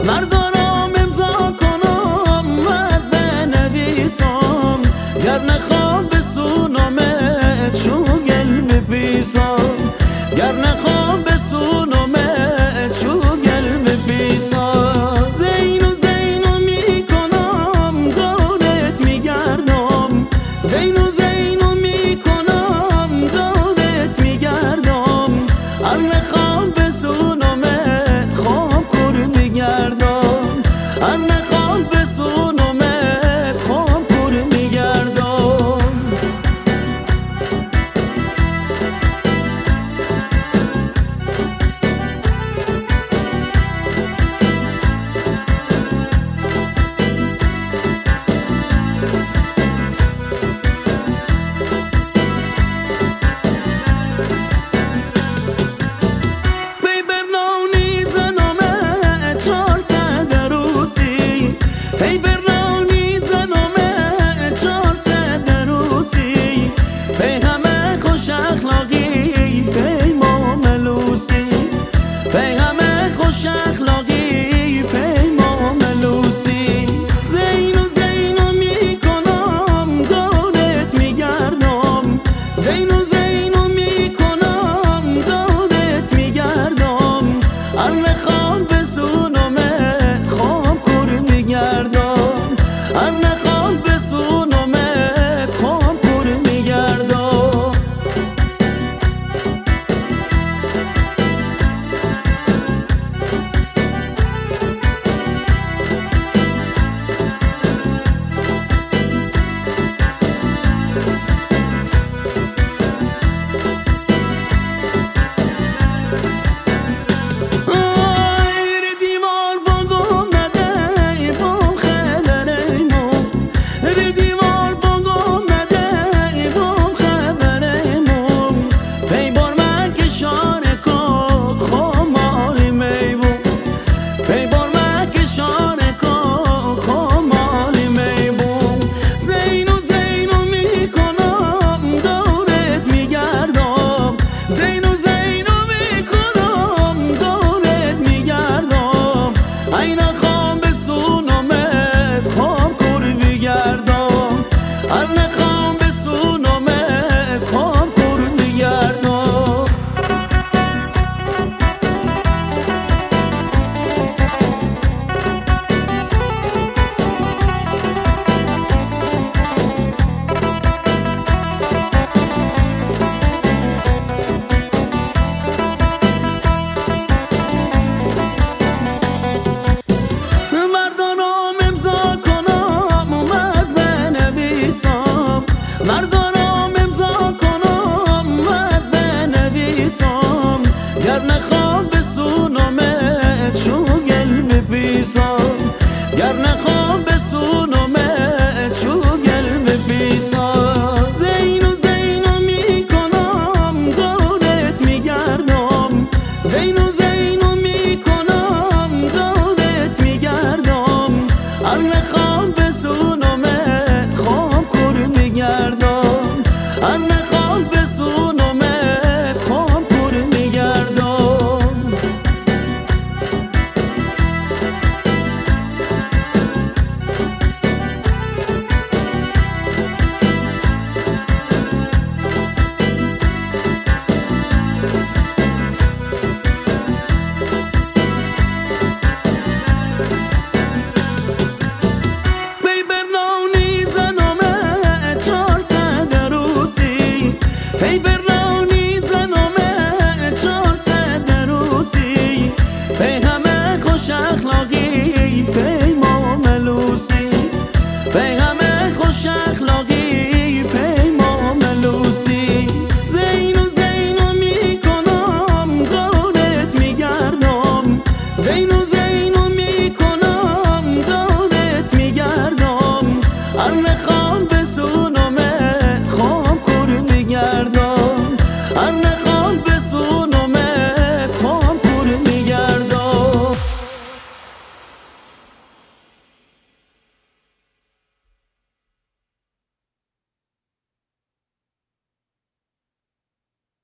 مردارم امضا کنم مد بنویسم گر نخوام بسونمت شو گل بپیسم گر نخوام بسونمت شو گل بپیسم زینو زینو میکنم دورت میگردم زینو زینو میکنم دورت میگردم هر نخوام بسونمت خواب کر میگردم هر نخوام بسونمت خواب کر میگردم هی برناونی زنومه 400 روسی پی همه خوش اخلاقی پی ما ملوسی پی همه خوش اخلاقی پی ما ملوسی زینو زینو میکنم دورت میگردم زینو زینو میکنم دورت میگردم هر نخوام بسونمت خواب کر میگردم هر نخوام بسونمت خواب کر میگردم هر نخوام بسونمت خواب کر میگردم مردارم امضا کنم مد بنویسم گر نخوام بسونمت شو گل بپیسم گر نخوام